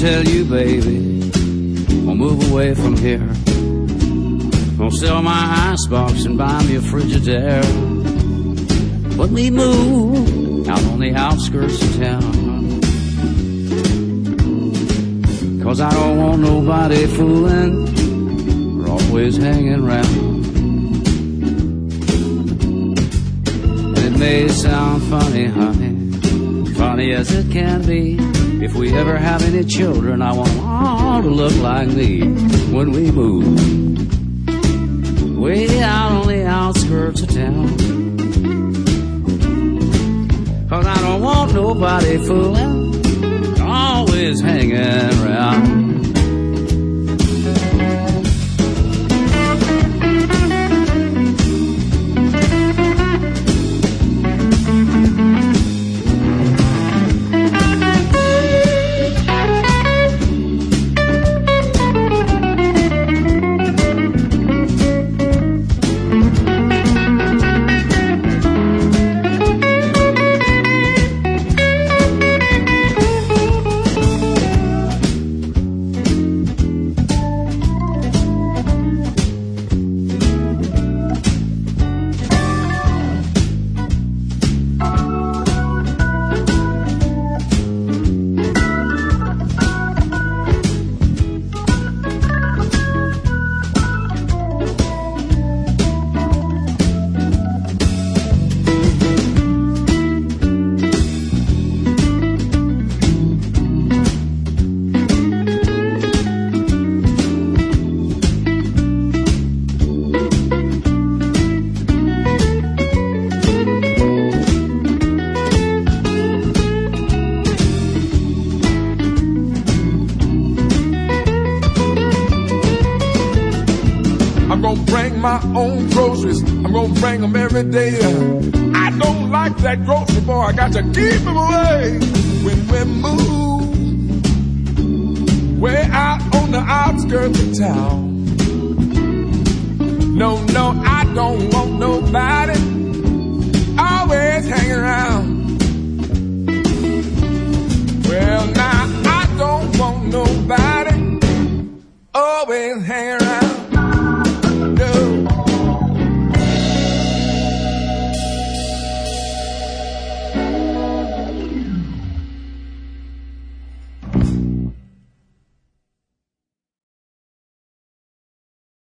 tell you, baby, I'll move away from here. I'll sell my icebox and buy me a Frigidaire. Let me move out on the outskirts of town, 'cause I don't want nobody fooling or always hanging around. And it may sound funny, honey, funny as it can be. If we ever have any children, I want them all to look like me when we move way out on the outskirts of town. 'Cause I don't want nobody fooling, always hanging around. My own groceries, I'm gonna bring them every day. I don't like that grocery boy, I got to keep him away. When we move way out on the outskirts of town, no, I don't want nobody